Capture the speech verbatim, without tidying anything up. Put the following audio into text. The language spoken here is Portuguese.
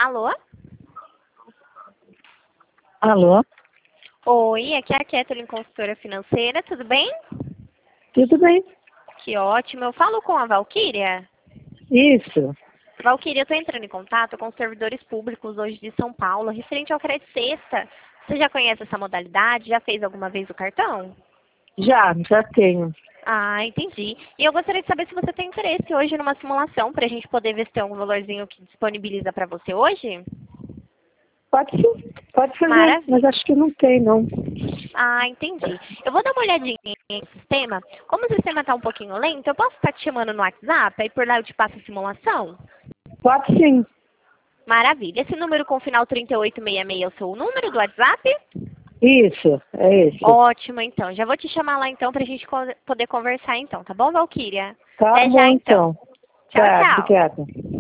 Alô? Alô? Oi, aqui é a Kathleen, consultora financeira, tudo bem? Tudo bem? Que ótimo. Eu falo com a Valquíria? Isso. Valquíria, eu estou entrando em contato com os servidores públicos hoje de São Paulo, referente ao crédito sexta. Você já conhece essa modalidade? Já fez alguma vez o cartão? Já, já tenho. Ah, entendi. E eu gostaria de saber se você tem interesse hoje numa simulação para a gente poder ver se tem algum valorzinho que disponibiliza para você hoje? Pode sim, pode fazer, Maravilha. mas acho que não tem, não. Ah, entendi. Eu vou dar uma olhadinha no sistema. Como o sistema está um pouquinho lento, eu posso estar te chamando no WhatsApp, aí por lá eu te passo a simulação? Pode sim. Maravilha. Esse número com final trinta e oito sessenta e seis é o seu número do WhatsApp? Isso, é esse. Ótimo, então. Já vou te chamar lá, então, para a gente co- poder conversar, então. Tá bom, Valquíria? Tá Até bom, já, então. então. Tchau, Tá, tchau. obrigada.